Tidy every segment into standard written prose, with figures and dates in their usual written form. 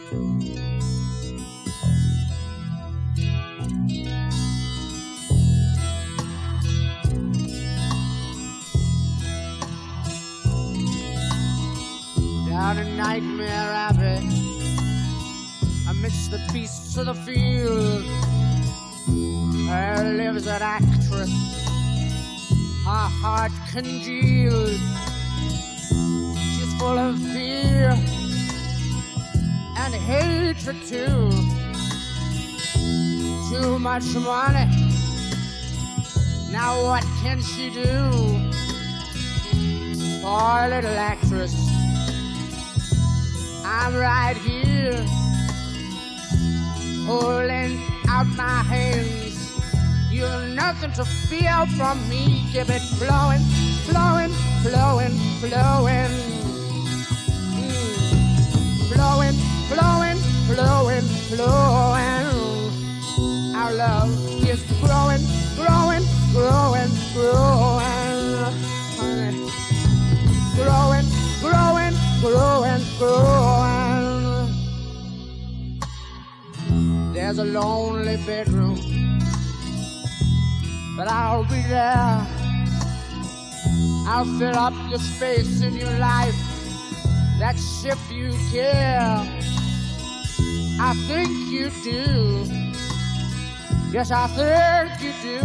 Down in Nightmare Abbey, amidst the beasts of the field, there lives an actress, her heart congealed. She's full of fear and hatred too. Too much money, now what can she do? Poor little actress, I'm right here, holding out my hands. You've nothing to fear from me. Keep it flowing, flowing, flowing, flowing. Flowing, flowing, flowing, flowing. Our love is growing, growing, growing, growing. Growing, growing, growing, growing. There's a lonely bedroom, but I'll be there. I'll fill up the space in your life. That's if you care. I think you do. Yes, I think you do.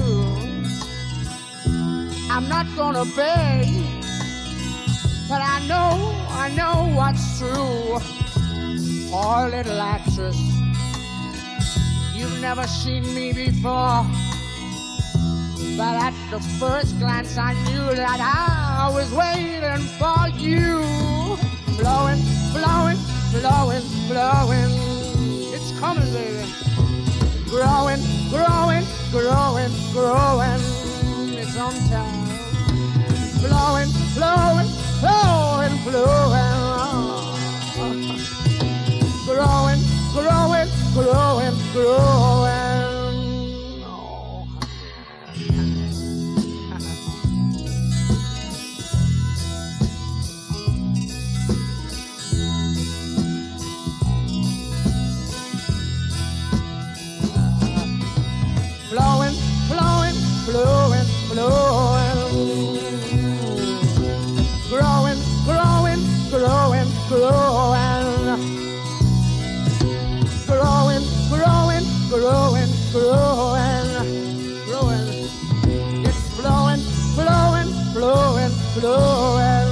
I'm not gonna beg, but I know what's true. Poor little actress, you've never seen me before, but at the first glance I knew that I was waiting for you. Flowing, flowing, flowing, flowing. It's coming, baby. Growing, growing, growing, growing. It's on time. Flowing, flowing, flowing, flowing. Growing, growing, growing, growing. Flowing, flowing, flowing, flowing. Growing, growing, growing, growing. Growing, growing, growing, growing. Growing. It's flowing, flowing, flowing, flowing.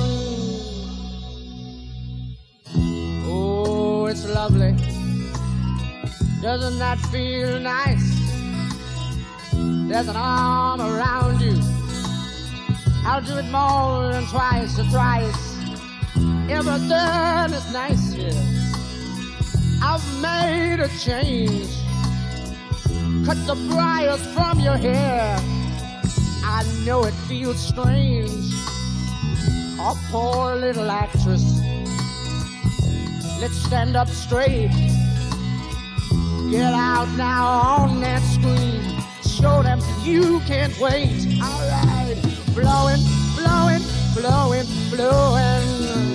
Oh, it's lovely. Doesn't that feel nice? There's an arm around you. I'll do it more than twice or thrice. Everything is nice here. I've made a change. Cut the briars from your hair. I know it feels strange. Oh, poor little actress. Let's stand up straight. Get out now on that screen. Show them you can't wait. All right. Flowing, flowing, flowing, flowing.